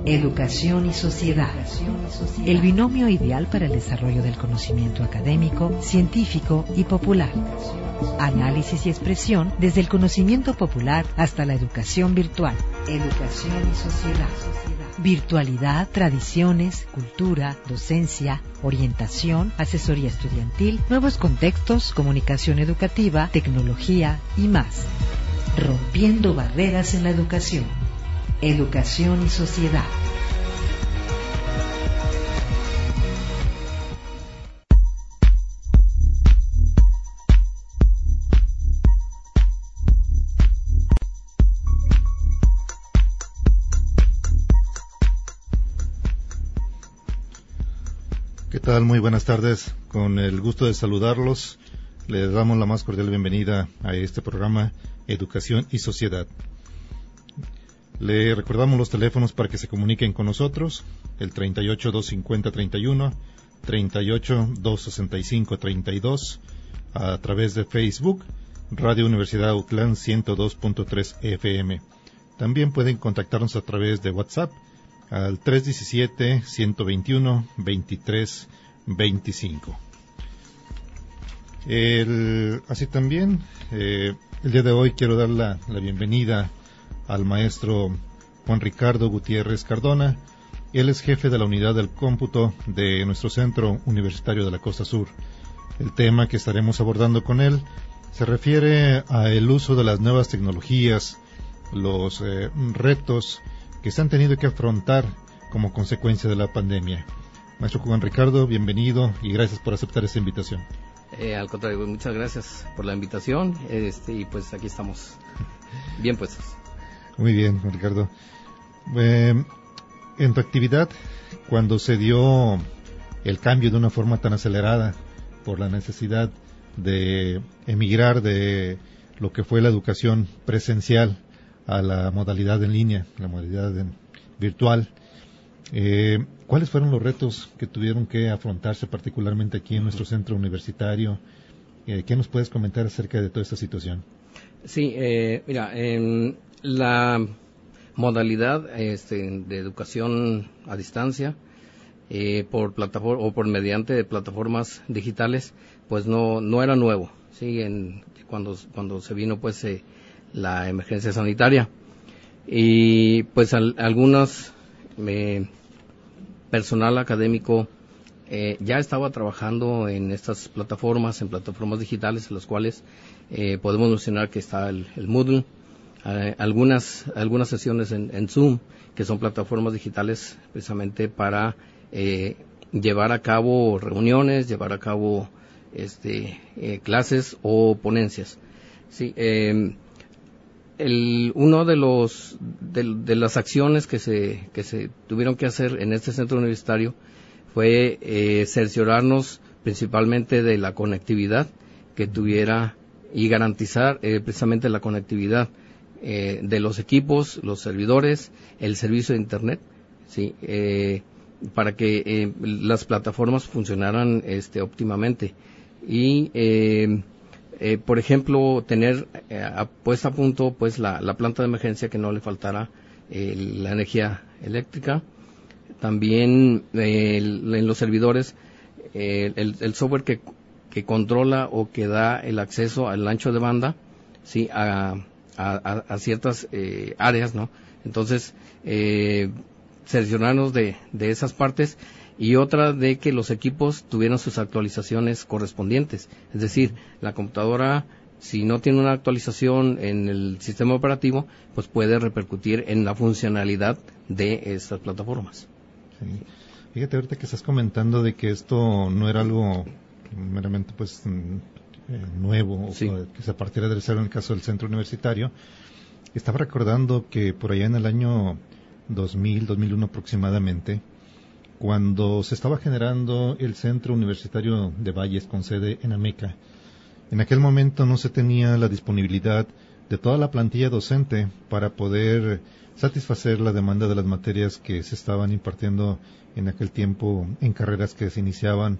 Educación y sociedad. El binomio ideal para el desarrollo del conocimiento académico, científico y popular. Análisis y expresión desde el conocimiento popular hasta la educación virtual. Educación y sociedad. Virtualidad, tradiciones, cultura, docencia, orientación, asesoría estudiantil, nuevos contextos, comunicación educativa, tecnología y más. Rompiendo barreras en la educación. Educación y sociedad. ¿Qué tal? Muy buenas tardes. Con el gusto de saludarlos, les damos la más cordial bienvenida a este programa Educación y Sociedad. Le recordamos los teléfonos para que se comuniquen con nosotros, el 38-250-31, 38-265-32, a través de Facebook, Radio Universidad Autlán 102.3 FM. También pueden contactarnos a través de WhatsApp al 317-121-2325. Así también, el día de hoy quiero dar la bienvenida al maestro Juan Ricardo Gutiérrez Cardona. Él es jefe de la unidad del cómputo de nuestro Centro Universitario de la Costa Sur. El tema que estaremos abordando con él se refiere al uso de las nuevas tecnologías, los retos que se han tenido que afrontar como consecuencia de la pandemia. Maestro Juan Ricardo, bienvenido y gracias por aceptar esta invitación. Al contrario, muchas gracias por la invitación y pues aquí estamos bien puestos. Muy bien, Juan Ricardo. En tu actividad, cuando se dio el cambio de una forma tan acelerada por la necesidad de emigrar de lo que fue la educación presencial a la modalidad en línea, la modalidad virtual, ¿cuáles fueron los retos que tuvieron que afrontarse particularmente aquí en nuestro centro universitario? ¿Qué nos puedes comentar acerca de toda esta situación? Sí, mira, la modalidad de educación a distancia por plataforma o por mediante plataformas digitales, pues no era nuevo, sí, cuando se vino pues la emergencia sanitaria y pues algunos personal académico ya estaba trabajando en estas plataformas, en plataformas digitales, en las cuales podemos mencionar que está el Moodle, algunas sesiones en Zoom, que son plataformas digitales precisamente para llevar a cabo reuniones, llevar a cabo clases o ponencias. Sí, uno de las acciones que se tuvieron que hacer en este centro universitario fue cerciorarnos principalmente de la conectividad que tuviera y garantizar precisamente la conectividad de los equipos, los servidores, el servicio de internet, sí, para que las plataformas funcionaran óptimamente y por ejemplo tener puesta a punto pues la planta de emergencia, que no le faltara la energía eléctrica. También en los servidores el software que controla o que da el acceso al ancho de banda, sí, a ciertas áreas, ¿no? Entonces cerciorarnos de esas partes, y otra de que los equipos tuvieran sus actualizaciones correspondientes. Es decir, la computadora, si no tiene una actualización en el sistema operativo, pues puede repercutir en la funcionalidad de estas plataformas. Sí. Fíjate, ahorita que estás comentando de que esto no era algo meramente pues nuevo, sí, que se partiera del cero en el caso del centro universitario. Estaba recordando que por allá en el año 2001 aproximadamente, cuando se estaba generando el Centro Universitario de Valles con sede en Ameca, en aquel momento no se tenía la disponibilidad de toda la plantilla docente para poder satisfacer la demanda de las materias que se estaban impartiendo en aquel tiempo en carreras que se iniciaban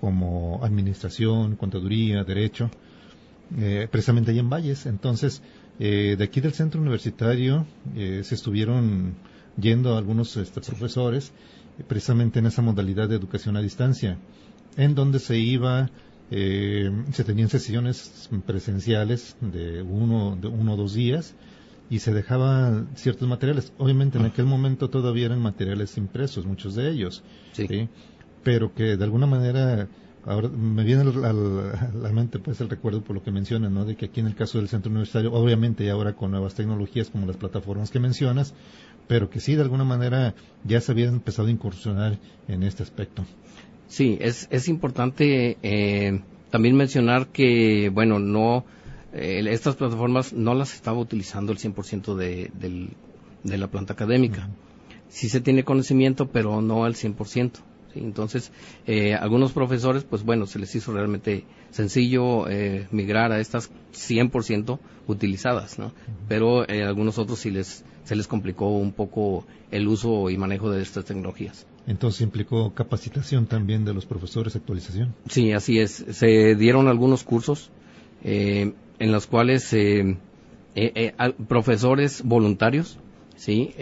como administración, contaduría, derecho, precisamente ahí en Valles. Entonces de aquí del centro universitario se estuvieron yendo algunos profesores precisamente en esa modalidad de educación a distancia, en donde se iba, se tenían sesiones presenciales de uno o 2 días y se dejaban ciertos materiales. Obviamente en aquel momento todavía eran materiales impresos, muchos de ellos, ¿sí? Pero que de alguna manera, ahora me viene a la mente pues el recuerdo por lo que mencionan, ¿no? De que aquí en el caso del centro universitario, obviamente y ahora con nuevas tecnologías como las plataformas que mencionas, pero que sí de alguna manera ya se habían empezado a incursionar en este aspecto. Sí, es importante también mencionar que, bueno, no estas plataformas no las estaba utilizando el 100% de la planta académica. Sí se tiene conocimiento, pero no al 100%. ¿sí? Entonces, algunos profesores, pues bueno, se les hizo realmente sencillo migrar a estas 100% utilizadas, ¿no? Pero algunos otros sí se les complicó un poco el uso y manejo de estas tecnologías. Entonces implicó capacitación también de los profesores, actualización. Sí, así es. Se dieron algunos cursos en los cuales profesores voluntarios, sí,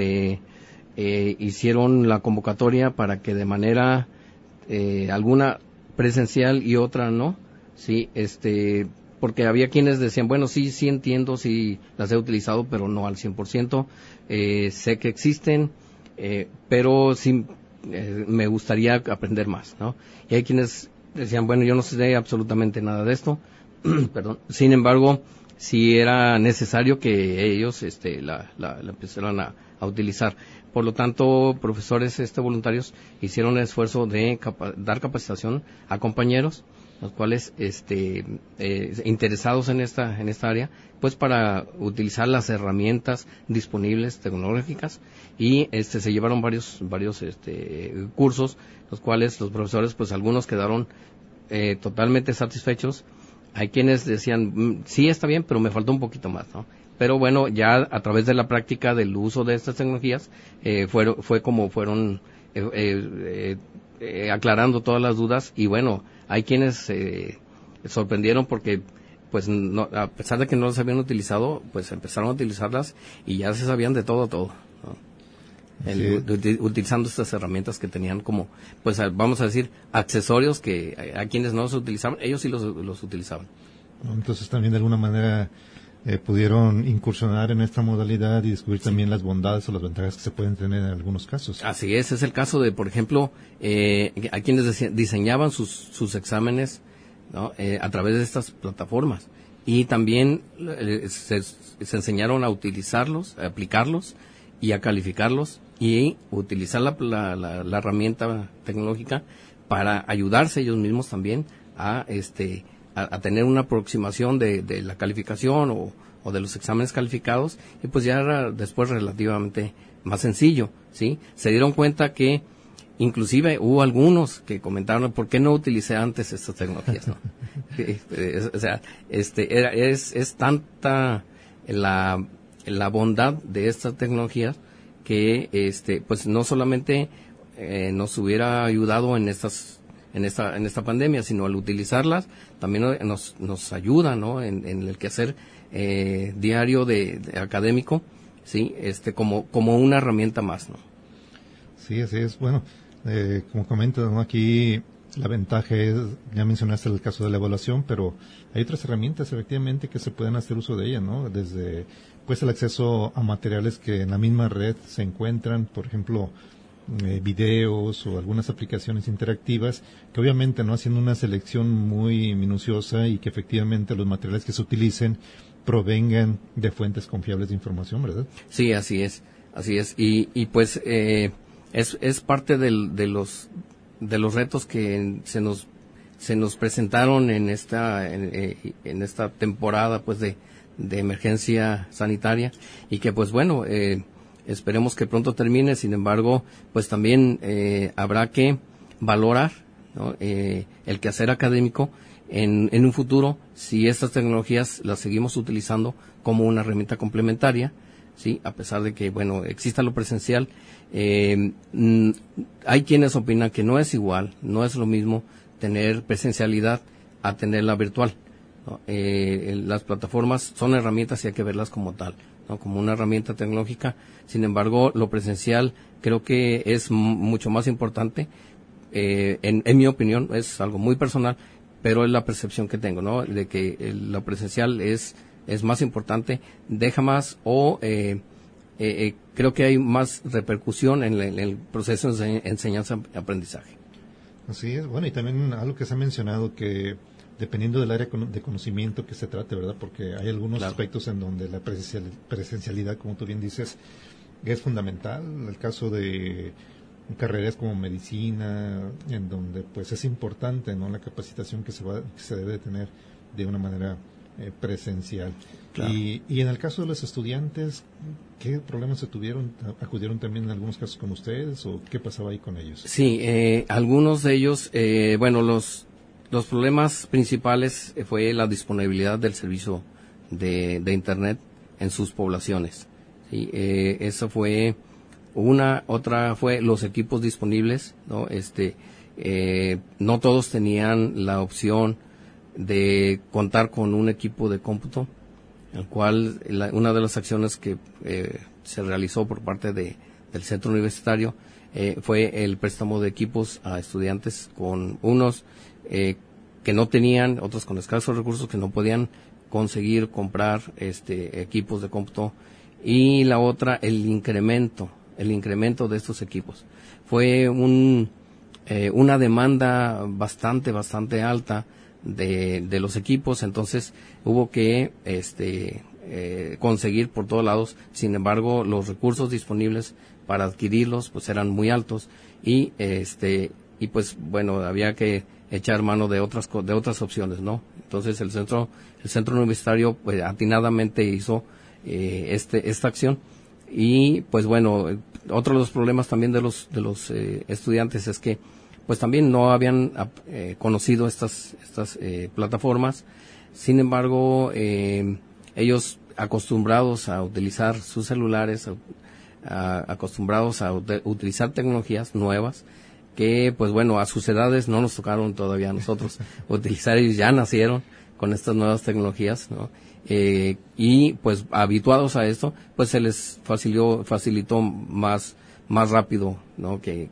hicieron la convocatoria para que de manera alguna presencial y otra no, sí, porque había quienes decían, bueno, sí entiendo, sí las he utilizado, pero no al 100%, sé que existen, pero sí me gustaría aprender más, ¿no? Y hay quienes decían, bueno, yo no sé absolutamente nada de esto, perdón, sin embargo, sí era necesario que ellos la empezaran a utilizar. Por lo tanto, profesores voluntarios hicieron el esfuerzo de dar capacitación a compañeros, los cuales interesados en esta área, pues para utilizar las herramientas disponibles tecnológicas, y se llevaron varios cursos, los cuales los profesores, pues algunos quedaron totalmente satisfechos. Hay quienes decían, sí está bien, pero me faltó un poquito más, ¿no? Pero bueno, ya a través de la práctica del uso de estas tecnologías, fue como fueron aclarando todas las dudas, y bueno, hay quienes se sorprendieron porque pues no, a pesar de que no las habían utilizado, pues empezaron a utilizarlas y ya se sabían de todo, ¿no? Utilizando estas herramientas que tenían como, pues vamos a decir, accesorios que a quienes no los utilizaban, ellos sí los utilizaban. Entonces también de alguna manera pudieron incursionar en esta modalidad y descubrir también las bondades o las ventajas que se pueden tener en algunos casos. Así es el caso de, por ejemplo, a quienes diseñaban sus exámenes, ¿no? A través de estas plataformas, y también se enseñaron a utilizarlos, a aplicarlos y a calificarlos, y utilizar la herramienta tecnológica para ayudarse ellos mismos también a tener una aproximación de la calificación o de los exámenes calificados, y pues ya era después relativamente más sencillo, ¿sí? Se dieron cuenta que inclusive hubo algunos que comentaron, ¿por qué no utilicé antes estas tecnologías? ¿no? O sea, es tanta la bondad de estas tecnologías que pues no solamente nos hubiera ayudado en esta pandemia, sino al utilizarlas también nos ayuda, ¿no? En el quehacer diario de académico, sí, como una herramienta más, ¿no? Sí, así es. Bueno, como comentas, ¿no? Aquí la ventaja es, ya mencionaste el caso de la evaluación, pero hay otras herramientas efectivamente que se pueden hacer uso de ellas, ¿no? Desde pues el acceso a materiales que en la misma red se encuentran, por ejemplo, videos o algunas aplicaciones interactivas, que obviamente no haciendo una selección muy minuciosa y que efectivamente los materiales que se utilicen provengan de fuentes confiables de información, ¿verdad? Sí, así es. Y pues es parte de los retos que se nos presentaron en esta temporada pues de emergencia sanitaria, y que pues bueno, esperemos que pronto termine. Sin embargo, pues también habrá que valorar, ¿no? El quehacer académico en un futuro, si estas tecnologías las seguimos utilizando como una herramienta complementaria, sí, a pesar de que bueno exista lo presencial. Hay quienes opinan que no es igual, no es lo mismo tener presencialidad a tenerla virtual, ¿no? Las plataformas son herramientas y hay que verlas como tal, ¿no? Como una herramienta tecnológica. Sin embargo, lo presencial creo que es mucho más importante. En mi opinión, es algo muy personal, pero es la percepción que tengo, ¿no? De que lo presencial es más importante, deja más creo que hay más repercusión en el proceso de enseñanza-aprendizaje. Así es, bueno, y también algo que se ha mencionado, que dependiendo del área de conocimiento que se trate, ¿verdad? Porque hay algunos aspectos en donde la presencialidad, como tú bien dices, es fundamental. El caso de carreras como medicina, en donde pues es importante, ¿no?, la capacitación que se debe tener de una manera presencial. Claro. Y en el caso de los estudiantes, ¿qué problemas se tuvieron? ¿Acudieron también en algunos casos con ustedes o qué pasaba ahí con ellos? Sí, algunos de ellos, los problemas principales fue la disponibilidad del servicio de Internet en sus poblaciones. Sí, eso fue otra fue los equipos disponibles, ¿no? No todos tenían la opción de contar con un equipo de cómputo, el cual una de las acciones que se realizó por parte del centro universitario fue el préstamo de equipos a estudiantes, con unos que no tenían, otros con escasos recursos que no podían conseguir comprar equipos de cómputo, y la otra el incremento de estos equipos. Fue una demanda bastante alta de los equipos, entonces hubo que conseguir por todos lados. Sin embargo, los recursos disponibles para adquirirlos pues eran muy altos, y pues bueno, había que echar mano de otras opciones, ¿no? Entonces el centro universitario pues atinadamente hizo esta acción. Y pues bueno, otro de los problemas también de los estudiantes es que pues también no habían conocido estas plataformas. Sin embargo, ellos, acostumbrados a utilizar sus celulares, acostumbrados a utilizar tecnologías nuevas, que pues bueno, a sus edades no nos tocaron todavía a nosotros utilizar, ellos ya nacieron con estas nuevas tecnologías, ¿no? Y pues habituados a esto, pues se les facilitó más rápido, ¿no? que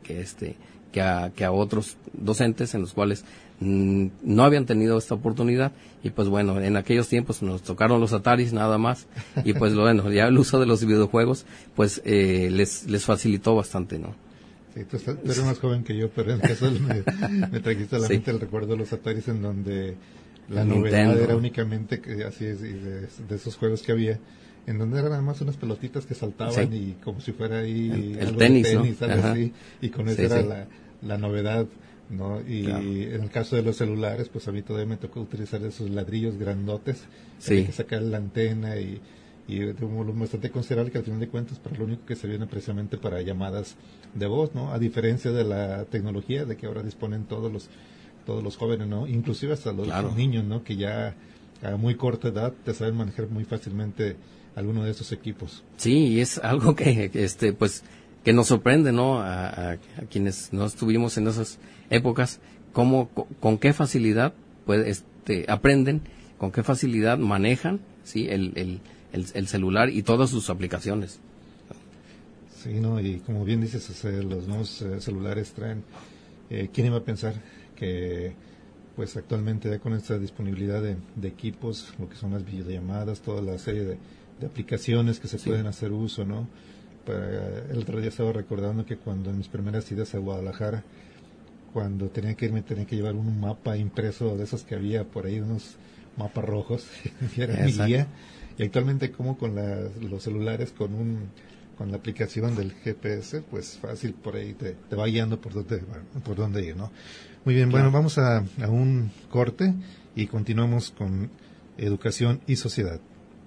a otros docentes, en los cuales no habían tenido esta oportunidad. Y pues bueno, en aquellos tiempos nos tocaron los Ataris nada más, y pues bueno, ya el uso de los videojuegos pues les facilitó bastante, ¿no? Sí, tú eres más joven que yo, pero en el caso me trajiste a la mente el recuerdo de los Ataris, en donde la novedad era únicamente así es, de esos juegos que había, en donde eran nada más unas pelotitas que saltaban, sí, y como si fuera ahí el tenis, ¿no? Algo así, y con eso era la novedad, ¿no? Y claro, en el caso de los celulares, pues a mí todavía me tocó utilizar esos ladrillos grandotes, sí, hay que sacar la antena y de un volumen bastante considerable, que al final de cuentas para lo único que se viene precisamente para llamadas de voz, ¿no? A diferencia de la tecnología de que ahora disponen todos los jóvenes, ¿no? Inclusive hasta los niños, ¿no? Que ya a muy corta edad te saben manejar muy fácilmente alguno de estos equipos. Sí, y es algo que pues que nos sorprende, ¿no? A quienes no estuvimos en esas épocas, con qué facilidad aprenden, con qué facilidad manejan, sí, el celular y todas sus aplicaciones. Sí, no, y como bien dices, los nuevos celulares traen, ¿quién iba a pensar que pues actualmente ya con esta disponibilidad de equipos, lo que son las videollamadas, toda la serie de aplicaciones que se pueden hacer uso, ¿no? El otro día estaba recordando que cuando en mis primeras idas a Guadalajara, cuando tenía que llevar un mapa impreso de esos que había por ahí, unos mapas rojos, y era mi guía. Y actualmente, como con los celulares, con la aplicación del GPS, pues fácil, por ahí te va guiando por dónde ir, ¿no? Muy bien, bueno, vamos a un corte y continuamos con Educación y Sociedad.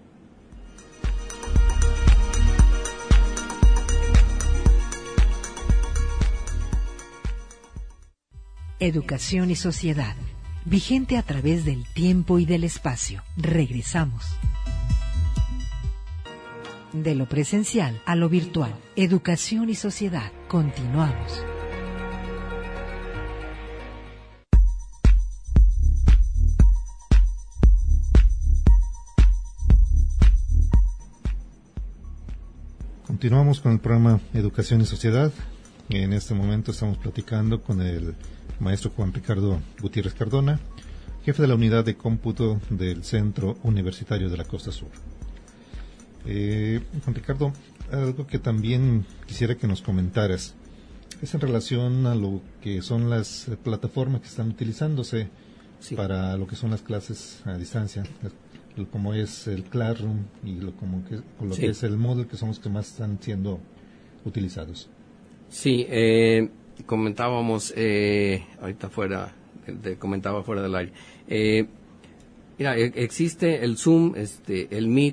Educación y Sociedad, vigente a través del tiempo y del espacio. Regresamos. De lo presencial a lo virtual. Educación y Sociedad. Continuamos. Continuamos con el programa Educación y Sociedad. En este momento estamos platicando con el maestro Juan Ricardo Gutiérrez Cardona, jefe de la unidad de cómputo del Centro Universitario de la Costa Sur. Juan Ricardo, algo que también quisiera que nos comentaras es en relación a lo que son las plataformas que están utilizándose para lo que son las clases a distancia, como es el Classroom y que es el Moodle, que son los que más están siendo utilizados. Sí, comentábamos ahorita comentaba fuera del aire. Mira, existe el Zoom, el Meet,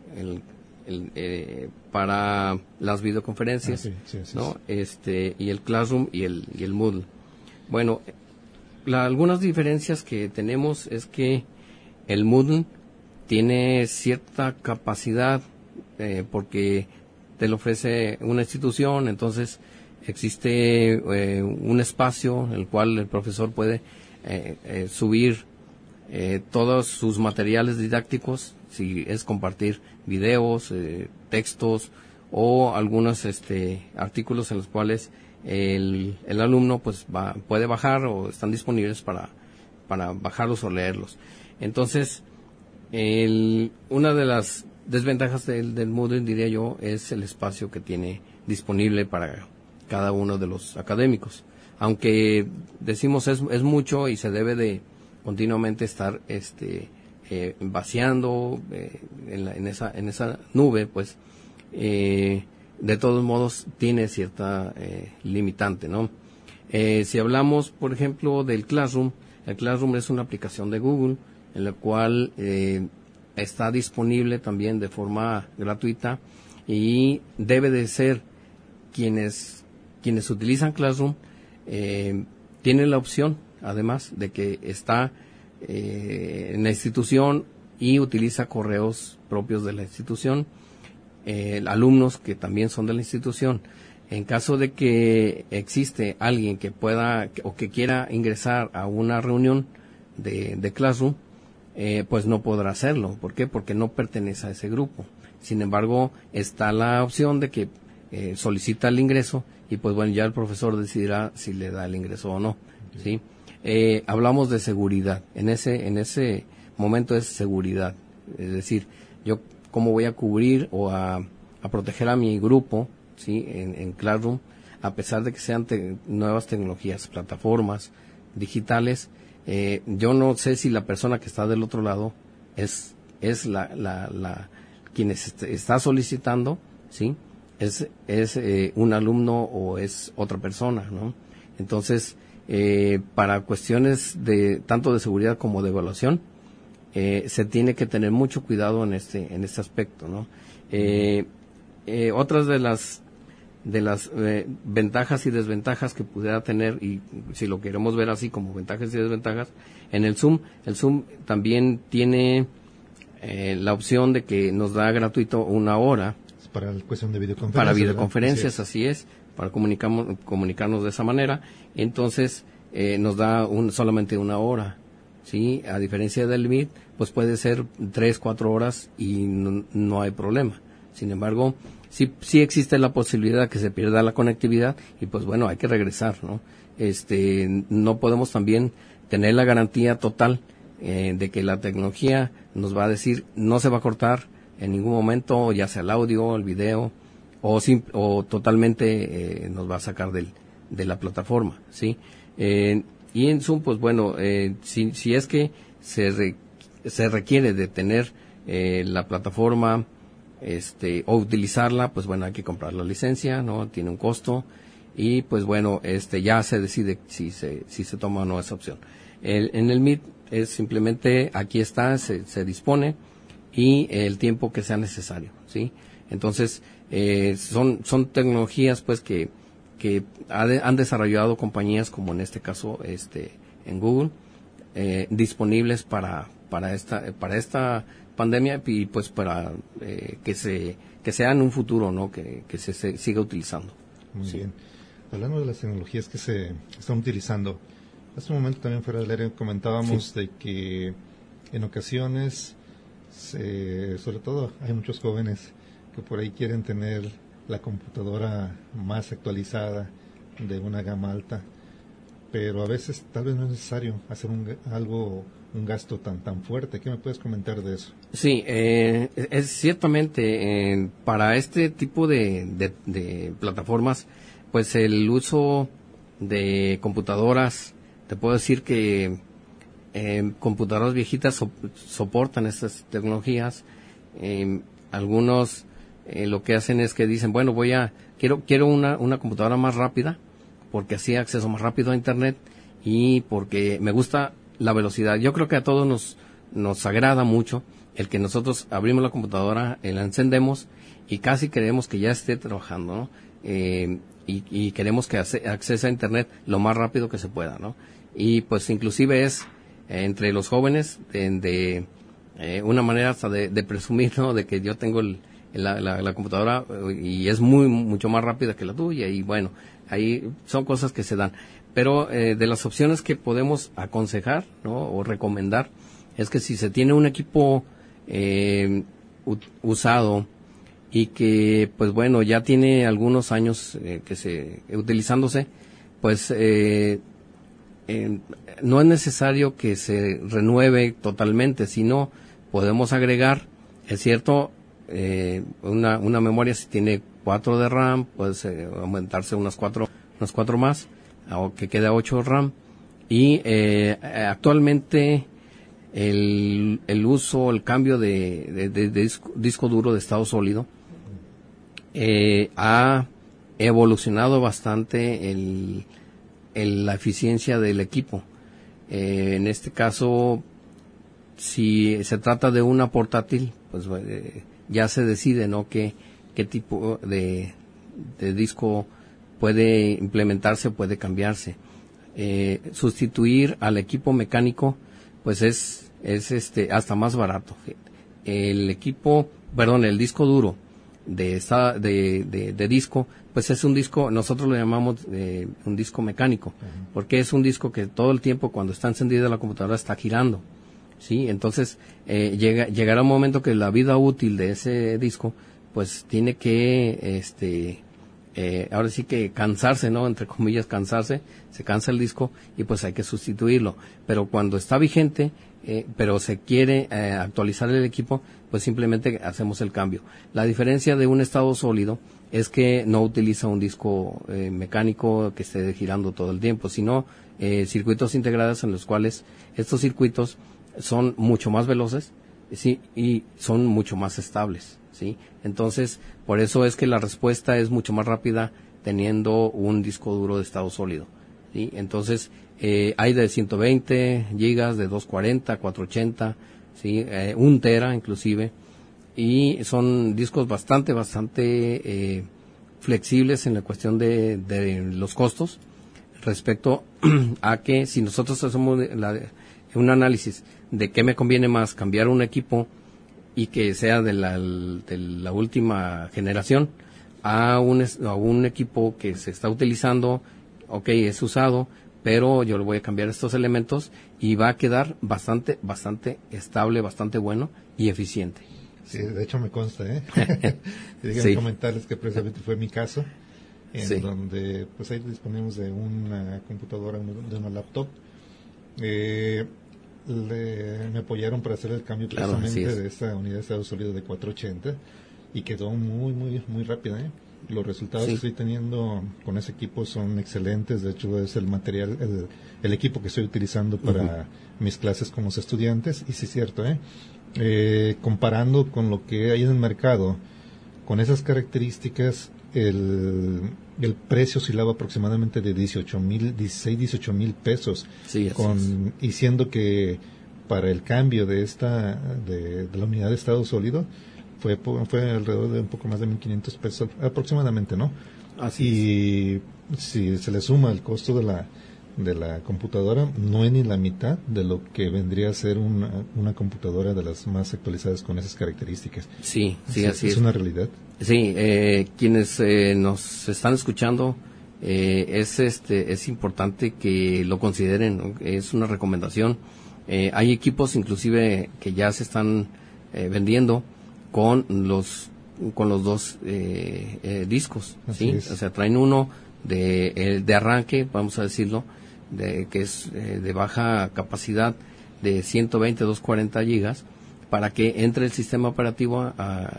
para las videoconferencias, ¿no? Y el Classroom y el Moodle. Bueno, algunas diferencias que tenemos es que el Moodle tiene cierta capacidad porque te lo ofrece una institución, entonces existe un espacio en el cual el profesor puede subir todos sus materiales didácticos, si es compartir videos, textos o algunos artículos en los cuales el alumno pues puede bajar o están disponibles para bajarlos o leerlos. Entonces, una de las desventajas del Moodle, diría yo, es el espacio que tiene disponible para cada uno de los académicos. Aunque decimos es mucho y se debe de continuamente estar vaciando en esa nube, pues de todos modos tiene cierta limitante, ¿no? Si hablamos, por ejemplo, del Classroom, el Classroom es una aplicación de Google en la cual está disponible también de forma gratuita y debe de ser quienes utilizan Classroom tienen la opción, además de que está en la institución y utiliza correos propios de la institución, alumnos que también son de la institución. En caso de que existe alguien que pueda o que quiera ingresar a una reunión de Classroom, pues no podrá hacerlo. ¿Por qué? Porque no pertenece a ese grupo. Sin embargo, está la opción de que solicita el ingreso y pues bueno, ya el profesor decidirá si le da el ingreso o no, ¿sí? Hablamos de seguridad. En ese momento es seguridad. Es decir, yo cómo voy a cubrir o a proteger a mi grupo, ¿sí? En Classroom, a pesar de que sean nuevas tecnologías, plataformas digitales, yo no sé si la persona que está del otro lado es quien está solicitando, ¿sí? Es un alumno o es otra persona, ¿no? Entonces, para cuestiones tanto de seguridad como de evaluación, se tiene que tener mucho cuidado en este aspecto, ¿no? Otras de las ventajas y desventajas que pudiera tener, y si lo queremos ver así como ventajas y desventajas, en el Zoom también tiene la opción de que nos da gratuito 1 hora. Para la cuestión de videoconferencias. Para videoconferencias, así es, para comunicarnos de esa manera. Entonces, nos da solamente 1 hora, ¿sí? A diferencia del Meet, pues puede ser 3-4 horas y no hay problema. Sin embargo, sí existe la posibilidad que se pierda la conectividad y pues bueno, hay que regresar, ¿no? No podemos también tener la garantía total de que la tecnología nos va a decir no se va a cortar en ningún momento, ya sea el audio, el video, o totalmente nos va a sacar de la plataforma, ¿sí? Y en Zoom, pues bueno, si es que se requiere de tener la plataforma o utilizarla, pues bueno, hay que comprar la licencia, ¿no? Tiene un costo y pues bueno, ya se decide si se toma o no esa opción. En el Meet es simplemente aquí está, se dispone y el tiempo que sea necesario, ¿sí? Entonces, son tecnologías pues que han desarrollado compañías como en este caso en Google, disponibles para esta pandemia y pues para que sea en un futuro, ¿no? Que se siga utilizando. Muy bien. Hablando de las tecnologías que se están utilizando, hace un momento también fuera del aire comentábamos de que en ocasiones, sobre todo hay muchos jóvenes que por ahí quieren tener la computadora más actualizada de una gama alta, pero a veces tal vez no es necesario hacer un gasto tan fuerte. ¿Qué me puedes comentar de eso? Sí, es ciertamente para este tipo de plataformas, pues el uso de computadoras, te puedo decir que computadoras viejitas soportan estas tecnologías. Algunos lo que hacen es que dicen, bueno, quiero una computadora más rápida, porque así acceso más rápido a internet y porque me gusta la velocidad. Yo creo que a todos nos agrada mucho el que nosotros abrimos la computadora, la encendemos y casi queremos que ya esté trabajando, ¿no? Y queremos que accese a internet lo más rápido que se pueda, ¿no? Y pues inclusive es entre los jóvenes de una manera hasta de presumir, ¿no? De que yo tengo la computadora y es mucho más rápida que la tuya, y bueno, ahí son cosas que se dan. Pero de las opciones que podemos aconsejar, ¿no? O recomendar, es que si se tiene un equipo usado y que, pues bueno, ya tiene algunos años utilizándose, pues no es necesario que se renueve totalmente, sino podemos agregar, es cierto, una memoria. Si tiene 4 de RAM, puede aumentarse unas 4 más, o que quede 8 RAM. Y actualmente el cambio de disco duro de estado sólido ha evolucionado bastante la eficiencia del equipo. En este caso, si se trata de una portátil, pues ya se decide, ¿no? qué tipo de disco puede implementarse, puede cambiarse. Sustituir al equipo mecánico, pues es hasta más barato. El disco duro de disco, pues es un disco, nosotros lo llamamos un disco mecánico, porque es un disco que todo el tiempo, cuando está encendida la computadora, está girando, ¿sí? Entonces llegará un momento que la vida útil de ese disco, pues tiene que ahora sí que cansarse, ¿no? Entre comillas, se cansa el disco y pues hay que sustituirlo. Pero cuando está vigente, pero se quiere actualizar el equipo, pues simplemente hacemos el cambio. La diferencia de un estado sólido es que no utiliza un disco mecánico que esté girando todo el tiempo, sino circuitos integrados, en los cuales estos circuitos son mucho más veloces, ¿sí? Y son mucho más estables, ¿sí? Entonces, por eso es que la respuesta es mucho más rápida teniendo un disco duro de estado sólido, ¿sí? Entonces, hay de 120 gigas, de 240, 480, ¿sí? 1 tera inclusive, y son discos bastante flexibles en la cuestión de los costos, respecto a que si nosotros hacemos un análisis de qué me conviene más, cambiar un equipo y que sea de la última generación a un equipo que se está utilizando, es usado, pero yo le voy a cambiar estos elementos y va a quedar bastante estable, bastante bueno y eficiente. Sí, de hecho me consta, Déjenme sí. comentarles que precisamente fue mi caso, sí. donde pues ahí disponemos de una computadora, de una laptop. Me apoyaron para hacer el cambio precisamente de esta unidad de estado sólido de 480 y quedó muy rápida, Los resultados que estoy teniendo con ese equipo son excelentes. De hecho, es el material, el equipo que estoy utilizando para mis clases con los estudiantes. Y sí es cierto, comparando con lo que hay en el mercado, con esas características, el precio oscilaba aproximadamente de 18 mil pesos. Sí, y siendo que para el cambio de la unidad de estado sólido fue alrededor de un poco más de 1,500 pesos aproximadamente, ¿no? Así y si se le suma el costo de la computadora, no es ni la mitad de lo que vendría a ser una computadora de las más actualizadas con esas características. Sí, así es. Es una realidad. Sí, quienes nos están escuchando, es importante que lo consideren, ¿no? Es una recomendación. Hay equipos inclusive que ya se están vendiendo con los con los dos discos, Así ¿sí? es. O sea, traen uno de arranque, vamos a decirlo, que es de baja capacidad, de 120, 240 gigas, para que entre el sistema operativo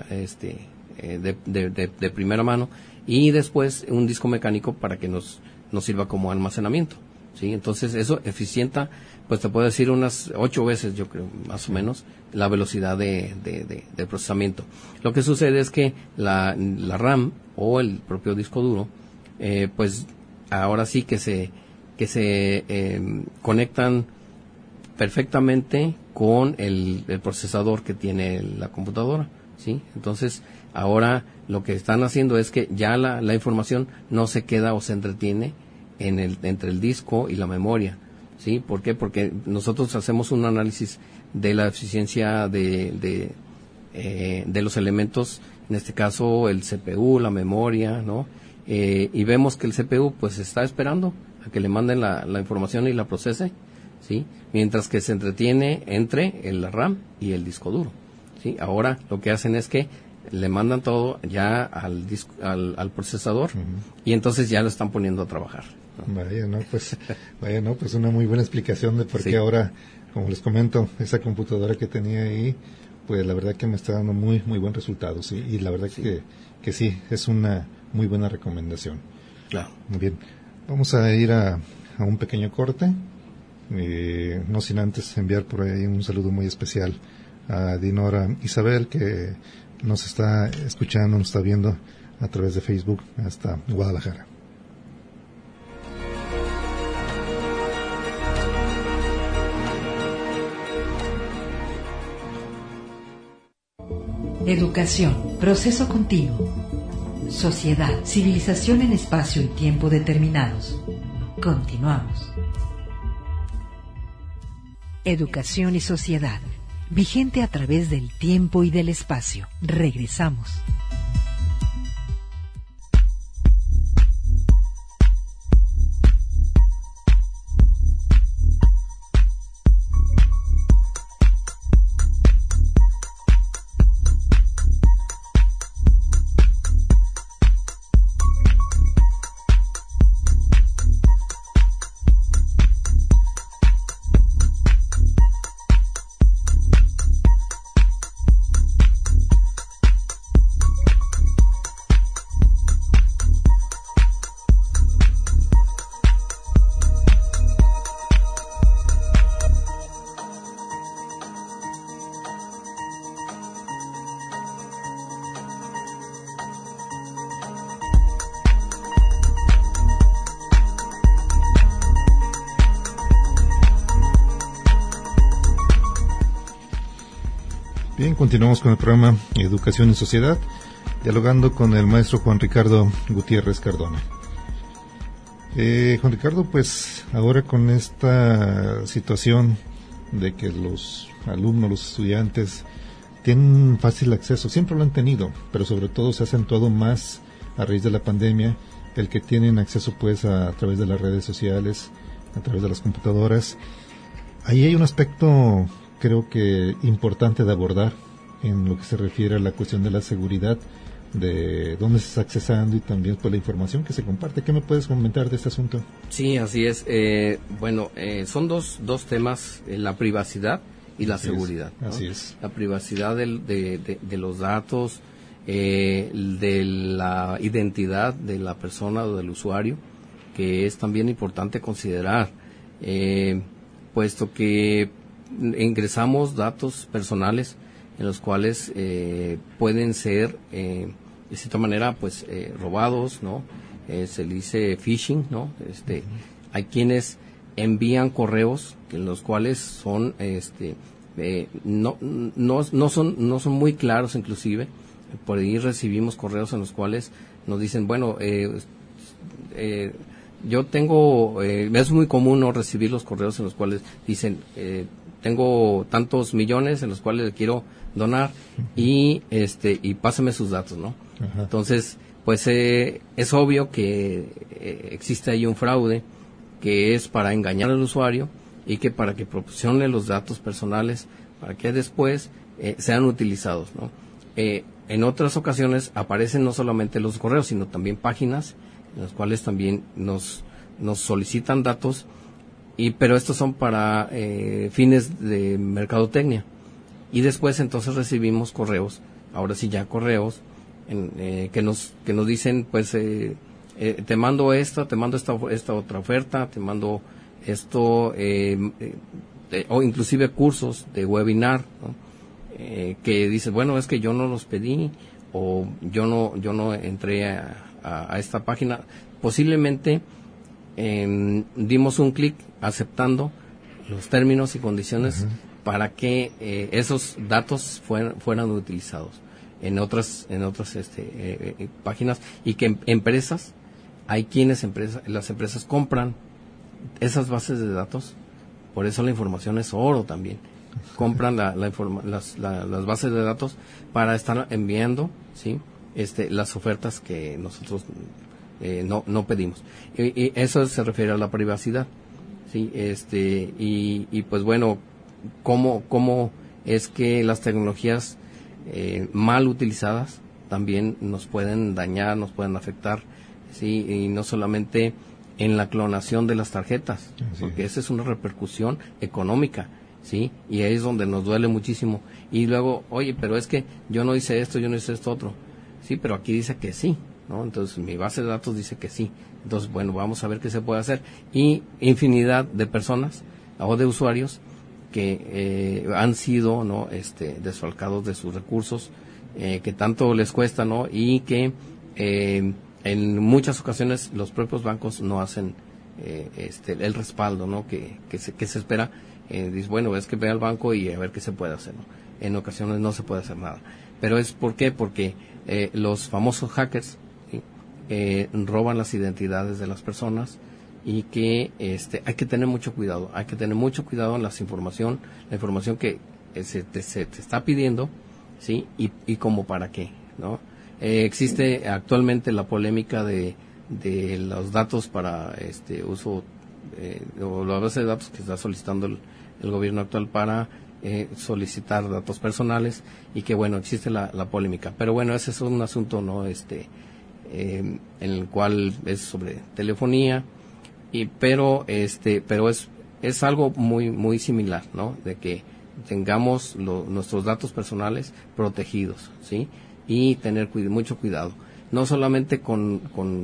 de primera mano, y después un disco mecánico para que nos sirva como almacenamiento, ¿sí? Entonces eso eficienta, pues te puedo decir unas 8 veces, yo creo, más o menos, la velocidad de procesamiento. Lo que sucede es que la RAM o el propio disco duro, pues ahora sí que se conectan perfectamente con el procesador que tiene la computadora, ¿sí? Entonces, ahora lo que están haciendo es que ya la información no se queda o se entretiene entre el disco y la memoria, ¿sí? ¿Por qué? Porque nosotros hacemos un análisis de la eficiencia de los elementos, en este caso el CPU, la memoria, ¿no? Y vemos que el CPU pues está esperando a que le manden la información y la procese, ¿sí? Mientras que se entretiene entre el RAM y el disco duro, ¿sí? Ahora lo que hacen es que le mandan todo ya al procesador, y entonces ya lo están poniendo a trabajar, ¿no? Vaya, no, pues una muy buena explicación de por qué ahora, como les comento, esa computadora que tenía ahí, pues la verdad que me está dando muy muy buen resultado, sí, y la verdad que sí, es una muy buena recomendación. Claro. Muy bien, vamos a ir a un pequeño corte, no sin antes enviar por ahí un saludo muy especial a Dinora Isabel, que nos está escuchando, nos está viendo a través de Facebook hasta Guadalajara. Educación, proceso continuo. Sociedad, civilización en espacio y tiempo determinados. Continuamos. Educación y sociedad, vigente a través del tiempo y del espacio. Regresamos. Bien, continuamos con el programa Educación y Sociedad, dialogando con el maestro Juan Ricardo Gutiérrez Cardona. Juan Ricardo, pues ahora con esta situación de que los alumnos, los estudiantes tienen fácil acceso, siempre lo han tenido, pero sobre todo se ha acentuado más a raíz de la pandemia, el que tienen acceso pues a través de las redes sociales, a través de las computadoras. Ahí hay un aspecto, creo que importante de abordar en lo que se refiere a la cuestión de la seguridad, de dónde se está accesando y también pues la información que se comparte. ¿Qué me puedes comentar de este asunto? Sí, así es. Son dos temas, la privacidad y la seguridad, ¿no? Así es. La privacidad de los datos, de la identidad de la persona o del usuario, que es también importante considerar, puesto que ingresamos datos personales en los cuales pueden ser de cierta manera pues robados, ¿no? Se le dice phishing, ¿no? Hay quienes envían correos en los cuales son no son muy claros, inclusive por ahí recibimos correos en los cuales nos dicen, bueno, yo tengo, es muy común no recibir los correos en los cuales dicen, tengo tantos millones en los cuales le quiero donar y pásame sus datos, ¿no? Ajá. Entonces, pues es obvio que existe ahí un fraude que es para engañar al usuario y que para que proporcione los datos personales para que después sean utilizados, ¿no? en otras ocasiones aparecen no solamente los correos, sino también páginas en las cuales también nos solicitan datos, pero estos son para fines de mercadotecnia. Y después entonces recibimos correos, ahora sí ya correos, que nos dicen, pues, te mando esta otra oferta, te mando esto, o inclusive cursos de webinar, ¿no? Que dices, bueno, es que yo no los pedí, o yo no entré a esta página. Posiblemente dimos un clic aceptando los términos y condiciones para que esos datos fueran utilizados en otras páginas, y que empresas, las empresas compran esas bases de datos. Por eso la información es oro también. Compran las bases de datos para estar enviando, ¿sí? Las ofertas que nosotros no pedimos. Y eso se refiere a la privacidad, ¿sí? Y pues bueno, cómo es que las tecnologías mal utilizadas también nos pueden dañar, nos pueden afectar, ¿sí? Y no solamente en la clonación de las tarjetas, porque esa es una repercusión económica, ¿sí? Y ahí es donde nos duele muchísimo. Y luego, oye, pero es que yo no hice esto otro. Sí, pero aquí dice que sí, ¿no? Entonces mi base de datos dice que sí. Entonces, bueno, vamos a ver qué se puede hacer. Y infinidad de personas o de usuarios que han sido, ¿no? Desfalcados de sus recursos, que tanto les cuesta, ¿no? Y que en muchas ocasiones los propios bancos no hacen el respaldo, ¿no? Que se espera. Dice, bueno, es que ve al banco y a ver qué se puede hacer, ¿no? En ocasiones no se puede hacer nada. Pero ¿por qué? Porque los famosos hackers, ¿sí? Roban las identidades de las personas, y que hay que tener mucho cuidado. Hay que tener mucho cuidado en la información que se te está pidiendo, ¿sí? Y como para qué, ¿no? Existe actualmente la polémica de los datos para uso, o la base de datos que está solicitando el gobierno actual para solicitar datos personales, y que bueno, existe la polémica. Pero bueno, ese es un asunto, ¿no? En el cual es sobre telefonía, pero es algo muy muy similar, ¿no? De que tengamos nuestros datos personales protegidos, ¿sí? Y tener mucho cuidado, no solamente con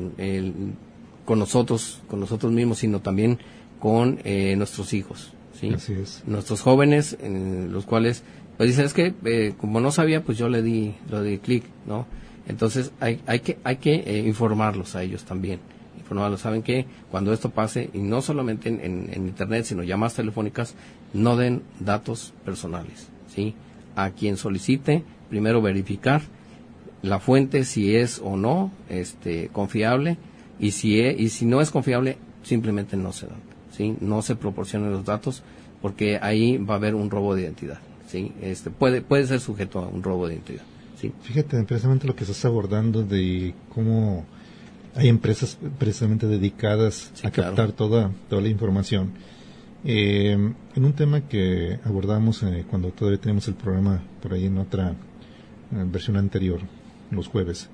nosotros mismos, sino también con nuestros hijos, ¿sí? Así es. Nuestros jóvenes, los cuales pues dicen, es que como no sabía, pues yo le di clic, ¿no? Entonces hay que informarlos a ellos también. Informarlos, saben que cuando esto pase, y no solamente en internet, sino llamadas telefónicas, no den datos personales, ¿sí? A quien solicite, primero verificar la fuente, si es o no confiable, y si no es confiable, simplemente no se dan, ¿sí? No se proporcionen los datos, porque ahí va a haber un robo de identidad, ¿sí? Puede ser sujeto a un robo de identidad, ¿sí? Fíjate, precisamente lo que estás abordando, de cómo hay empresas precisamente dedicadas a captar toda la información. En un tema que abordamos cuando todavía tenemos el programa por ahí en otra versión anterior, los jueves,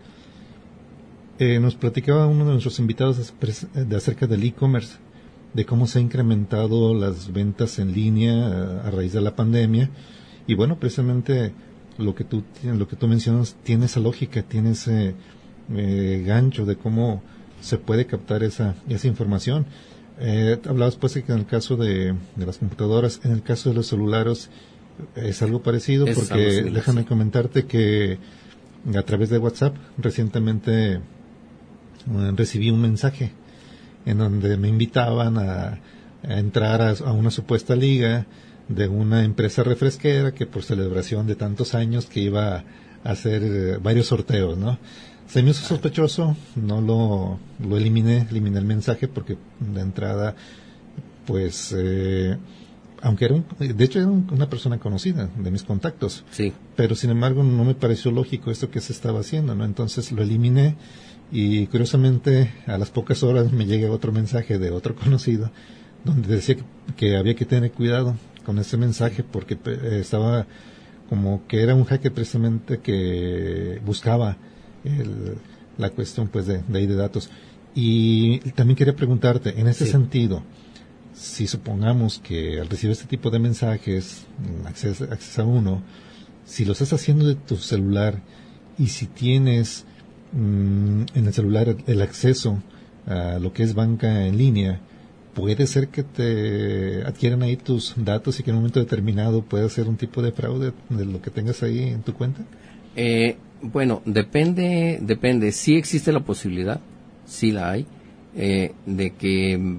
nos platicaba uno de nuestros invitados acerca del e-commerce, de cómo se ha incrementado las ventas en línea a raíz de la pandemia. Y bueno, precisamente lo que tú mencionas tiene esa lógica, tiene ese gancho de cómo se puede captar esa información. Hablabas pues que en el caso de las computadoras, en el caso de los celulares es algo parecido, porque déjame comentarte que a través de WhatsApp recientemente recibí un mensaje en donde me invitaban a entrar a una supuesta liga de una empresa refresquera que por celebración de tantos años que iba a hacer varios sorteos, ¿no? Se me hizo sospechoso, no lo eliminé el mensaje, porque de entrada pues aunque de hecho era una persona conocida de mis contactos, sí, pero sin embargo no me pareció lógico esto que se estaba haciendo, ¿no? Entonces lo eliminé, y curiosamente a las pocas horas me llega otro mensaje de otro conocido donde decía que había que tener cuidado con ese mensaje, porque estaba como que era un hacker precisamente que buscaba la cuestión pues de ahí de datos. Y también quería preguntarte, en ese sentido, si supongamos que al recibir este tipo de mensajes, accesa uno, si lo estás haciendo de tu celular y si tienes en el celular el acceso a lo que es banca en línea, puede ser que te adquieran ahí tus datos y que en un momento determinado pueda ser un tipo de fraude de lo que tengas ahí en tu cuenta. Bueno, depende. Sí existe la posibilidad, sí la hay, de que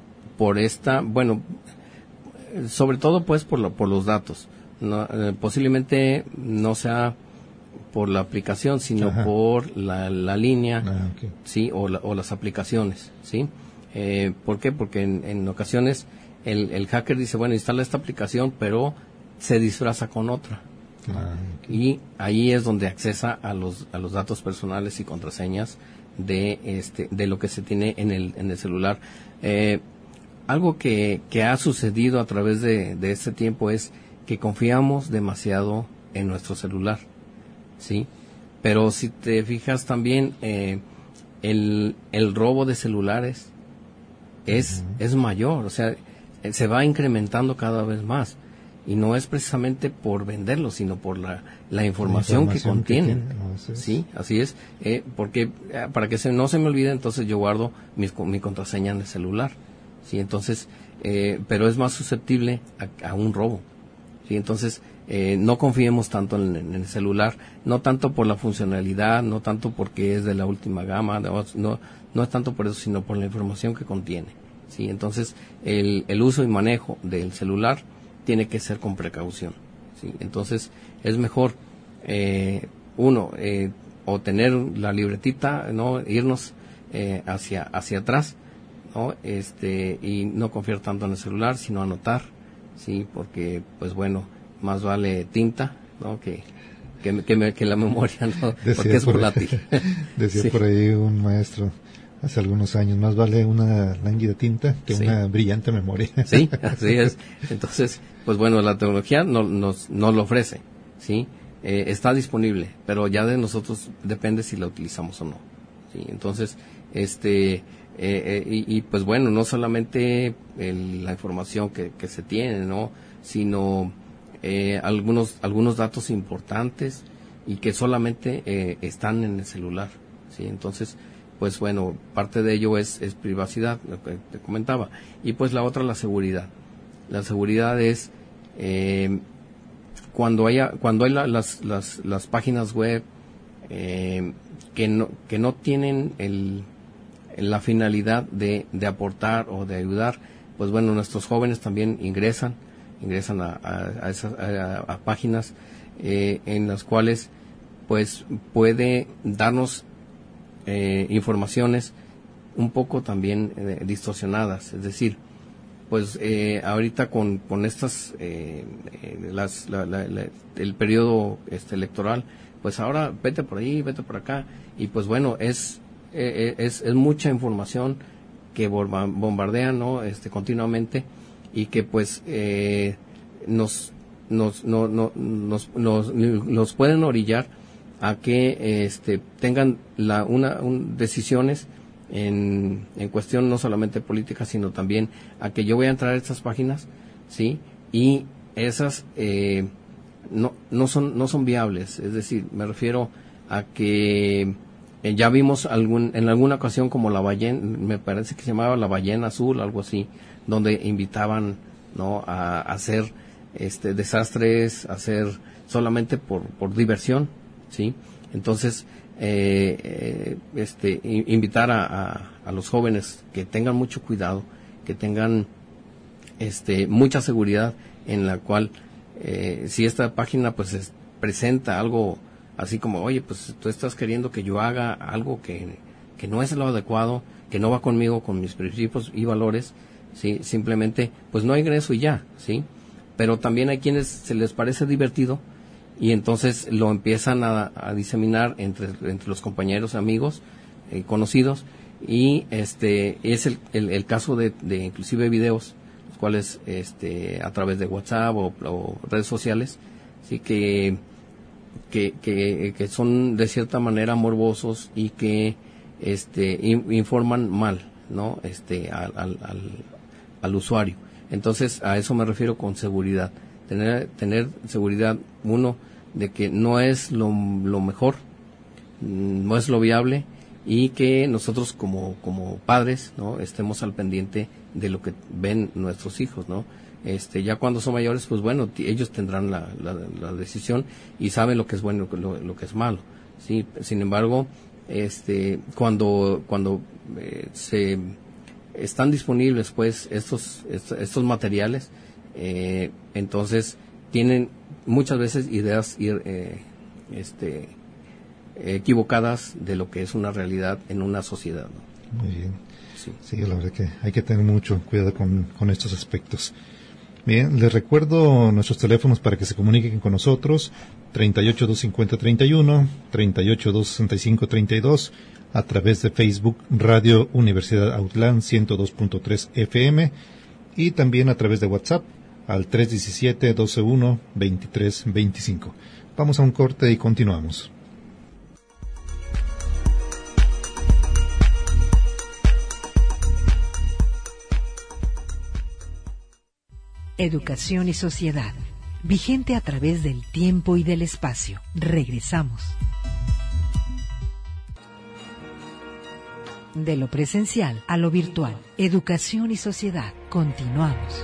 sobre todo pues por los datos. No, posiblemente no sea por la aplicación, sino por la línea, okay. sí, o las aplicaciones, sí. ¿Por qué? Porque en ocasiones el hacker dice, bueno, instala esta aplicación, pero se disfraza con otra. Okay. Y ahí es donde accesa a los datos personales y contraseñas de lo que se tiene en el celular. Algo que ha sucedido a través de este tiempo es que confiamos demasiado en nuestro celular, ¿sí? Pero si te fijas también, el robo de celulares es mayor, o sea, se va incrementando cada vez más. Y no es precisamente por venderlo, sino por la información que contienen. Sí, así es. Porque para que no se me olvide, entonces yo guardo mi contraseña en el celular. Sí, entonces, pero es más susceptible a un robo. Sí, entonces, no confiemos tanto en el celular, no tanto por la funcionalidad, no tanto porque es de la última gama, no es tanto por eso, sino por la información que contiene. Sí, entonces, el uso y manejo del celular tiene que ser con precaución, ¿sí? Entonces es mejor o tener la libretita, no irnos hacia atrás, no y no confiar tanto en el celular, sino anotar, sí, porque pues bueno, más vale tinta, no que la memoria, no, porque es volátil. Decía sí. Por ahí un maestro hace algunos años, más vale una lánguida tinta que una brillante memoria. Sí, así es. Entonces, pues bueno, la tecnología nos lo ofrece, ¿sí? Está disponible, pero ya de nosotros depende si la utilizamos o no, ¿sí? Entonces, y pues bueno, no solamente la información que se tiene, ¿no? Sino algunos datos importantes y que solamente están en el celular, ¿sí? Entonces, pues bueno, parte de ello es privacidad, lo que te comentaba. Y pues la otra, la seguridad. La seguridad es cuando hay las páginas web que no tienen la finalidad de aportar o de ayudar, pues bueno, nuestros jóvenes también ingresan a esas páginas en las cuales pues puede darnos informaciones un poco también distorsionadas, es decir, pues ahorita con estas el periodo electoral, pues ahora vete por ahí, vete por acá, y pues bueno, es mucha información que bombardean, ¿no? Continuamente, y que pues nos pueden orillar a que tengan decisiones en cuestión no solamente política, sino también a que yo voy a entrar a estas páginas, sí, y esas no son viables. Es decir, me refiero a que ya vimos en alguna ocasión como la ballena, me parece que se llamaba la ballena azul, algo así, donde invitaban, ¿no?, a hacer desastres, a hacer solamente por diversión, sí. Entonces invitar a los jóvenes que tengan mucho cuidado, que tengan mucha seguridad, en la cual si esta página pues presenta algo así como, oye, pues tú estás queriendo que yo haga algo que no es lo adecuado, que no va conmigo, con mis principios y valores, sí, simplemente pues no ingreso y ya, sí. Pero también hay quienes se les parece divertido y entonces lo empiezan a diseminar entre los compañeros, amigos, conocidos, y es el caso de inclusive videos, los cuales a través de WhatsApp o redes sociales sí, que son de cierta manera morbosos y que informan mal, ¿no? al usuario. Entonces, a eso me refiero con seguridad. Tener seguridad, uno, de que no es lo mejor, no es lo viable, y que nosotros como padres, ¿no?, estemos al pendiente de lo que ven nuestros hijos, ¿no? Ya cuando son mayores, pues bueno, ellos tendrán la decisión y saben lo que es bueno y lo que es malo, ¿sí? Sin embargo, cuando se están disponibles, pues, estos materiales, entonces tienen muchas veces ideas equivocadas de lo que es una realidad en una sociedad, ¿no? Muy bien. Sí, la verdad que hay que tener mucho cuidado con estos aspectos. Bien, les recuerdo nuestros teléfonos para que se comuniquen con nosotros: 38-250-31, 38-265-32, a través de Facebook Radio Universidad Autlán 102.3 FM, y también a través de WhatsApp al 317-121-2325. Vamos a un corte y continuamos. Educación y sociedad, vigente a través del tiempo y del espacio. Regresamos. De lo presencial a lo virtual. Educación y sociedad. Continuamos.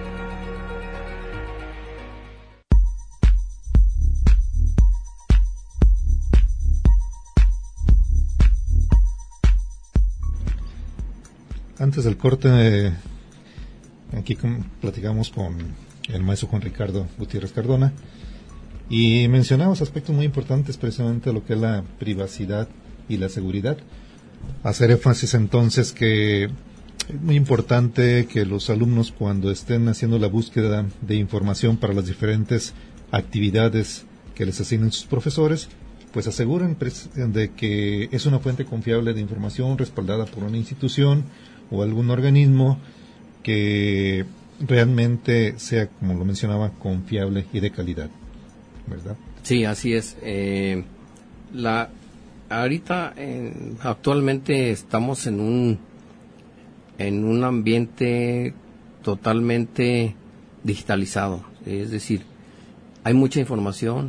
Antes del corte, aquí platicamos con el maestro Juan Ricardo Gutiérrez Cardona y mencionamos aspectos muy importantes, precisamente lo que es la privacidad y la seguridad. Hacer énfasis entonces que es muy importante que los alumnos, cuando estén haciendo la búsqueda de información para las diferentes actividades que les asignen sus profesores, pues aseguren de que es una fuente confiable de información respaldada por una institución o algún organismo que realmente sea, como lo mencionaba, confiable y de calidad, ¿verdad? Sí, así es. Ahorita, actualmente estamos en un ambiente totalmente digitalizado, es decir, hay mucha información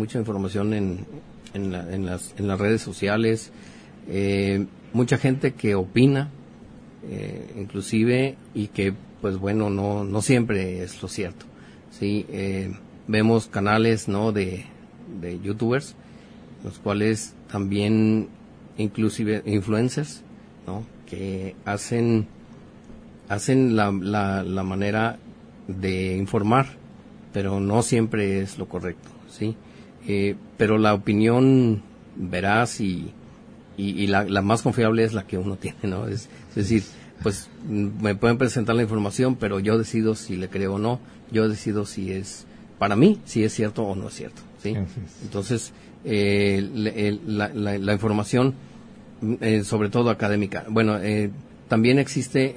en las redes sociales, mucha gente que opina, inclusive, y que, pues bueno, no siempre es lo cierto, sí. Vemos canales, ¿no?, de youtubers, los cuales también, inclusive influencers, ¿no?, que hacen la manera de informar, pero no siempre es lo correcto, sí. Pero la opinión veraz y la más confiable es la que uno tiene, ¿no? Es decir, pues me pueden presentar la información, pero yo decido si le creo o no. Yo decido si es, para mí, si es cierto o no es cierto, ¿sí? Entonces, la información, sobre todo académica. Bueno, también existe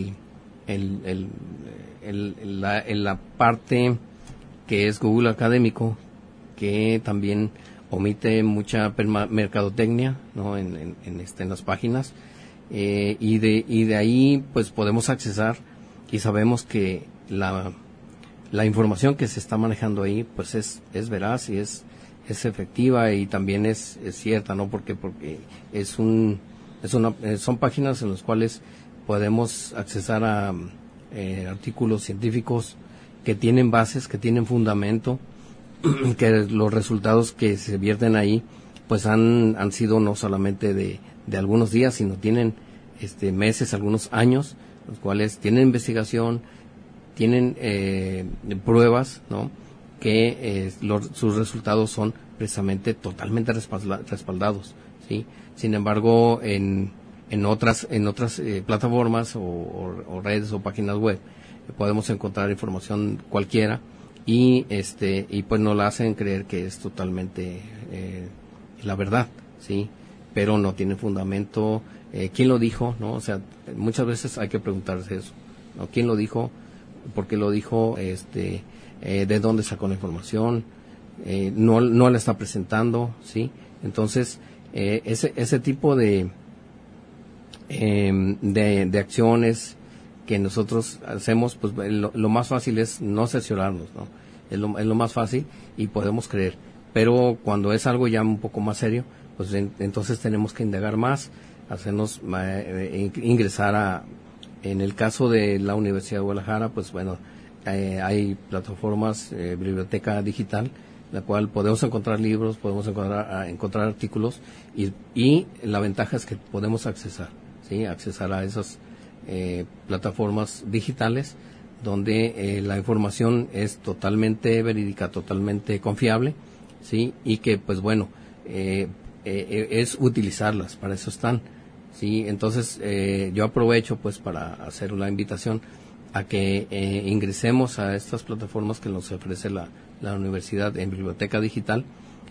la parte que es Google académico, que también omite mucha mercadotecnia, ¿no?, en las páginas, y de ahí pues podemos accesar y sabemos que la información que se está manejando ahí pues es veraz y es efectiva, y también es cierta, ¿no? Porque son páginas en las cuales podemos accesar a artículos científicos que tienen bases, que tienen fundamento, que los resultados que se vierten ahí pues han sido no solamente de algunos días, sino tienen meses, algunos años, los cuales tienen investigación, tienen pruebas, ¿no?, que sus resultados son precisamente totalmente respaldados, ¿sí? Sin embargo, en otras plataformas o redes o páginas web podemos encontrar información cualquiera y pues nos la hacen creer que es totalmente la verdad, ¿sí? Pero no tiene fundamento. ¿Quién lo dijo? ¿No? O sea, muchas veces hay que preguntarse eso, ¿no? ¿Quién lo dijo? ¿Por qué lo dijo? ¿De dónde sacó la información? no la está presentando, ¿sí? Entonces, ese tipo de acciones que nosotros hacemos, pues lo más fácil es no cerciorarnos, ¿no? Es lo más fácil y podemos creer. Pero cuando es algo ya un poco más serio, pues entonces tenemos que indagar más, hacernos ingresar en el caso de la Universidad de Guadalajara, pues bueno, hay plataformas, biblioteca digital, la cual podemos encontrar libros, podemos encontrar artículos y la ventaja es que podemos accesar a esas plataformas digitales donde la información es totalmente verídica, totalmente confiable, sí, y que pues bueno, es utilizarlas, para eso están, sí. Entonces yo aprovecho pues para hacer la invitación a que ingresemos a estas plataformas que nos ofrece la universidad en biblioteca digital,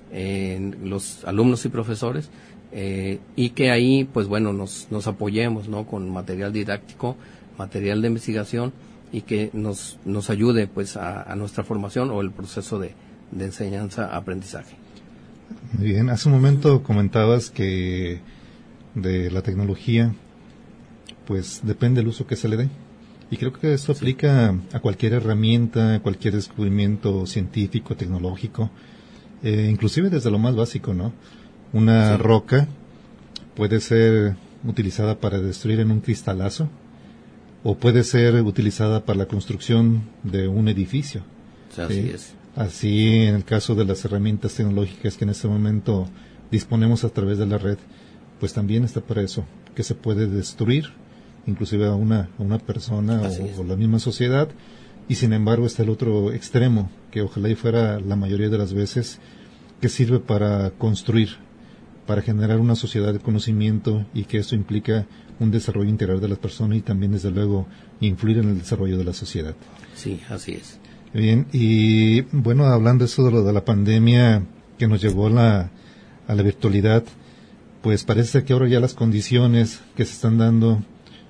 los alumnos y profesores, y que ahí pues bueno nos apoyemos, ¿no?, con material didáctico, material de investigación, y que nos ayude pues a nuestra formación o el proceso de enseñanza-aprendizaje. Muy bien, hace un momento comentabas que de la tecnología pues depende el uso que se le dé, y creo que esto aplica a cualquier herramienta, a cualquier descubrimiento científico, tecnológico, inclusive desde lo más básico, ¿no? Una roca puede ser utilizada para destruir en un cristalazo, o puede ser utilizada para la construcción de un edificio. Así es. Así, en el caso de las herramientas tecnológicas que en este momento disponemos a través de la red, pues también está para eso, que se puede destruir inclusive a una persona o la misma sociedad, y sin embargo está el otro extremo, que ojalá y fuera la mayoría de las veces, que sirve para construir, para generar una sociedad de conocimiento, y que esto implica un desarrollo integral de las personas y también, desde luego, influir en el desarrollo de la sociedad. Sí, así es. Bien, y bueno, hablando de eso de lo de la pandemia que nos llevó a la virtualidad, pues parece que ahora ya las condiciones que se están dando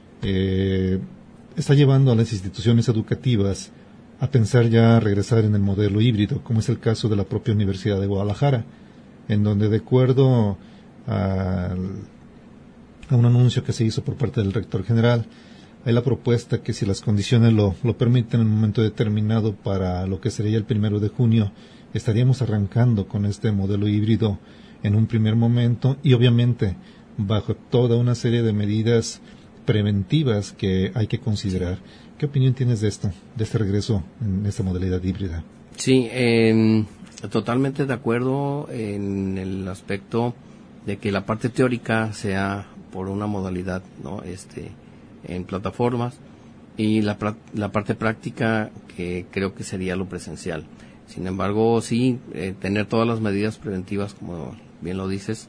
está llevando a las instituciones educativas a pensar ya regresar en el modelo híbrido, como es el caso de la propia Universidad de Guadalajara, en donde, de acuerdo a un anuncio que se hizo por parte del rector general, hay la propuesta que, si las condiciones lo permiten, en un momento determinado, para lo que sería el 1 de junio, estaríamos arrancando con este modelo híbrido en un primer momento, y obviamente bajo toda una serie de medidas preventivas que hay que considerar. ¿Qué opinión tienes de esto, de este regreso en esta modalidad híbrida? Sí, totalmente de acuerdo en el aspecto de que la parte teórica sea por una modalidad, ¿no?, en plataformas, y la parte práctica, que creo que sería lo presencial. Sin embargo, sí, tener todas las medidas preventivas, como bien lo dices,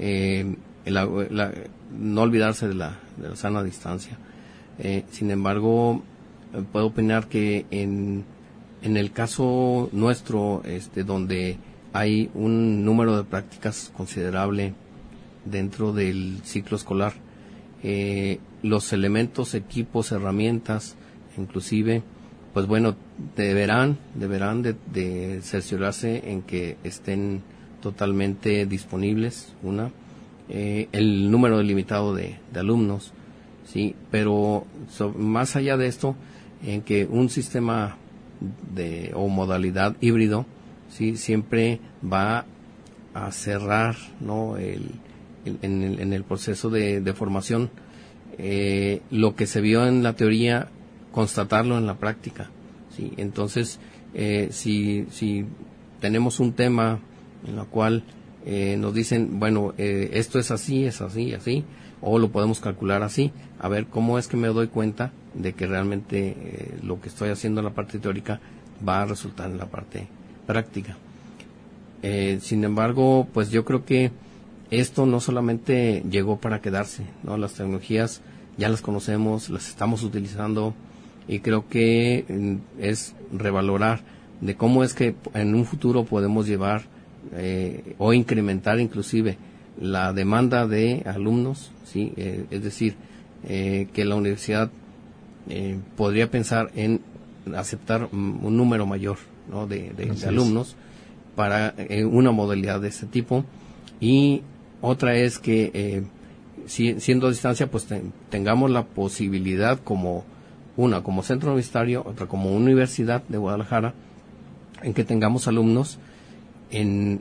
no olvidarse de la sana distancia. Sin embargo, puedo opinar que en el caso nuestro, donde hay un número de prácticas considerable dentro del ciclo escolar, los elementos, equipos, herramientas, inclusive, pues bueno, deberán de cerciorarse en que estén totalmente disponibles, el número limitado de alumnos, sí, pero más allá de esto, en que un sistema o modalidad híbrido, sí, siempre va a cerrar, ¿no?, en el proceso de formación, lo que se vio en la teoría, constatarlo en la práctica, sí. Entonces, si tenemos un tema en el cual nos dicen, bueno, esto es así, o lo podemos calcular así, a ver cómo es que me doy cuenta de que realmente lo que estoy haciendo en la parte teórica va a resultar en la parte práctica. Sin embargo, pues yo creo que esto no solamente llegó para quedarse, ¿no? Las tecnologías ya las conocemos, las estamos utilizando, y creo que es revalorar de cómo es que en un futuro podemos llevar o incrementar inclusive la demanda de alumnos, ¿sí? Es decir, que la universidad podría pensar en aceptar un número mayor, ¿no?, de alumnos, para una modalidad de este tipo. Y otra es que siendo a distancia, pues tengamos la posibilidad como centro universitario, otra como Universidad de Guadalajara, en que tengamos alumnos en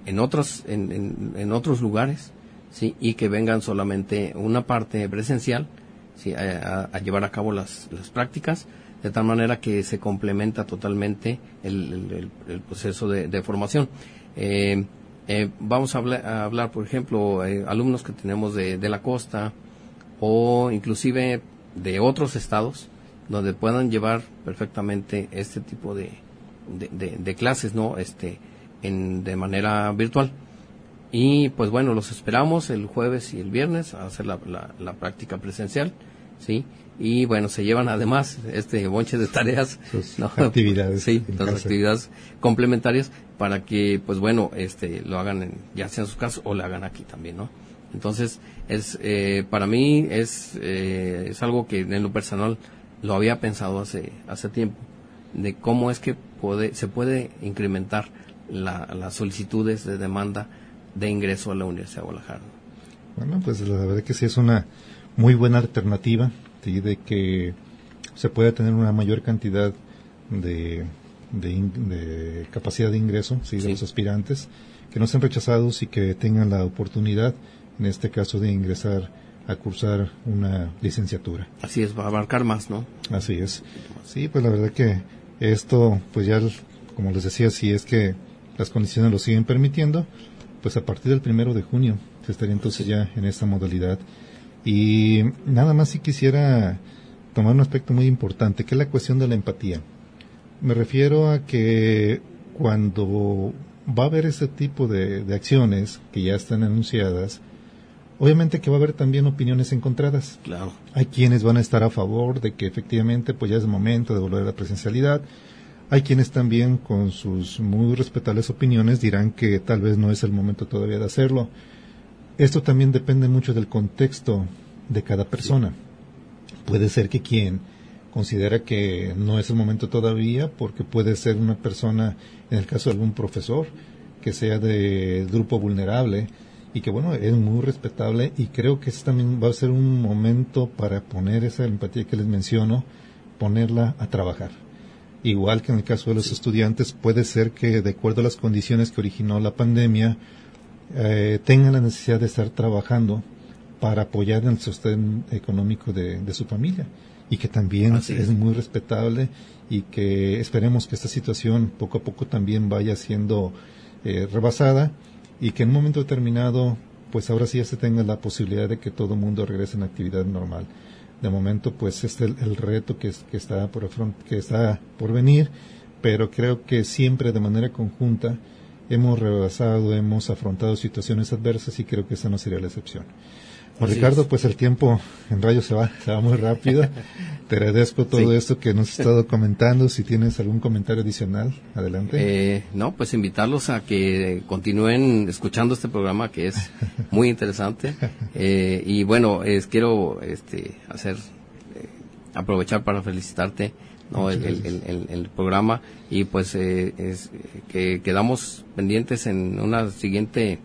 otros lugares, sí, y que vengan solamente una parte presencial, sí, a llevar a cabo las prácticas, de tal manera que se complementa totalmente el proceso de formación. Vamos a hablar, por ejemplo, alumnos que tenemos de la costa o inclusive de otros estados, donde puedan llevar perfectamente este tipo de clases, ¿no? De manera virtual. Y pues bueno, los esperamos el jueves y el viernes a hacer la práctica presencial, ¿sí? Y bueno, se llevan además bonche de tareas, sus ¿no? actividades, sí, las actividades complementarias para que pues bueno, lo hagan ya sea en su casa o lo hagan aquí también, ¿no? Entonces para mí es algo que en lo personal lo había pensado hace tiempo, de cómo es que se puede incrementar las solicitudes de demanda de ingreso a la Universidad de Guadalajara. Bueno, pues la verdad que sí es una muy buena alternativa, ¿sí? De que se pueda tener una mayor cantidad de capacidad de ingreso, ¿sí? De los aspirantes, que no sean rechazados y que tengan la oportunidad, en este caso, de ingresar a cursar una licenciatura. Así es, va a abarcar más, ¿no? Así es. Sí, pues la verdad que esto, pues ya, como les decía, si es que las condiciones lo siguen permitiendo, pues a partir del 1 de junio se estaría entonces ya en esta modalidad. Y nada más si quisiera tomar un aspecto muy importante, que es la cuestión de la empatía. Me refiero a que cuando va a haber ese tipo de acciones que ya están anunciadas, obviamente que va a haber también opiniones encontradas. Claro. Hay quienes van a estar a favor de que efectivamente pues ya es momento de volver a la presencialidad. Hay quienes también con sus muy respetables opiniones dirán que tal vez no es el momento todavía de hacerlo. Esto también depende mucho del contexto de cada persona. Puede ser que quien considera que no es el momento todavía, porque puede ser una persona, en el caso de algún profesor, que sea de grupo vulnerable, y que bueno, es muy respetable, y creo que también va a ser un momento para poner esa empatía que les menciono, ponerla a trabajar. Igual que en el caso de los estudiantes, puede ser que de acuerdo a las condiciones que originó la pandemia, tengan la necesidad de estar trabajando para apoyar en el sostén económico de su familia, y que también es muy respetable, y que esperemos que esta situación poco a poco también vaya siendo rebasada, y que en un momento determinado pues ahora sí ya se tenga la posibilidad de que todo el mundo regrese en actividad normal. De momento pues el reto que está por venir, pero creo que siempre de manera conjunta hemos afrontado situaciones adversas, y creo que esta no sería la excepción. Bueno, Ricardo, pues el tiempo en radio se va muy rápido. Te agradezco todo esto que nos has estado comentando. Si tienes algún comentario adicional, adelante. No, pues invitarlos a que continúen escuchando este programa, que es muy interesante. Y bueno, quiero aprovechar para felicitarte, ¿no? el programa, y pues que quedamos pendientes en una siguiente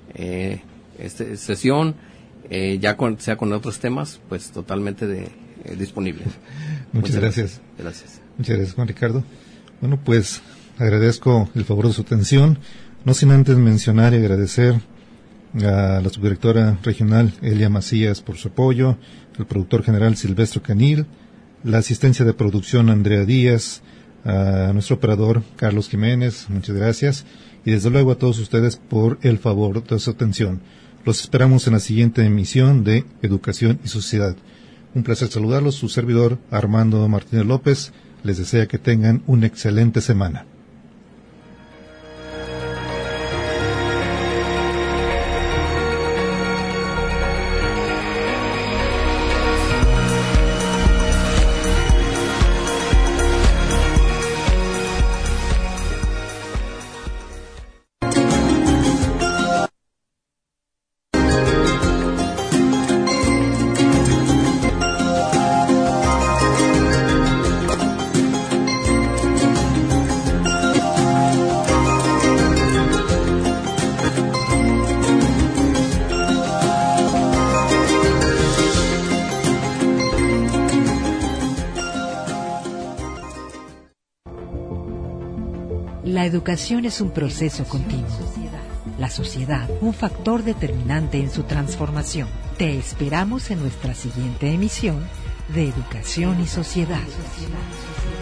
sesión, sea con otros temas, pues totalmente disponible. Muchas gracias. Gracias. Muchas gracias, Juan Ricardo. Bueno, pues agradezco el favor de su atención, no sin antes mencionar y agradecer a la subdirectora regional Elia Macías por su apoyo, al productor general Silvestre Canil, la asistencia de producción Andrea Díaz, a nuestro operador Carlos Jiménez, muchas gracias, y desde luego a todos ustedes por el favor de su atención. Los esperamos en la siguiente emisión de Educación y Sociedad. Un placer saludarlos, su servidor Armando Martínez López les desea que tengan una excelente semana. La educación es un proceso continuo. La sociedad, un factor determinante en su transformación. Te esperamos en nuestra siguiente emisión de Educación y Sociedad.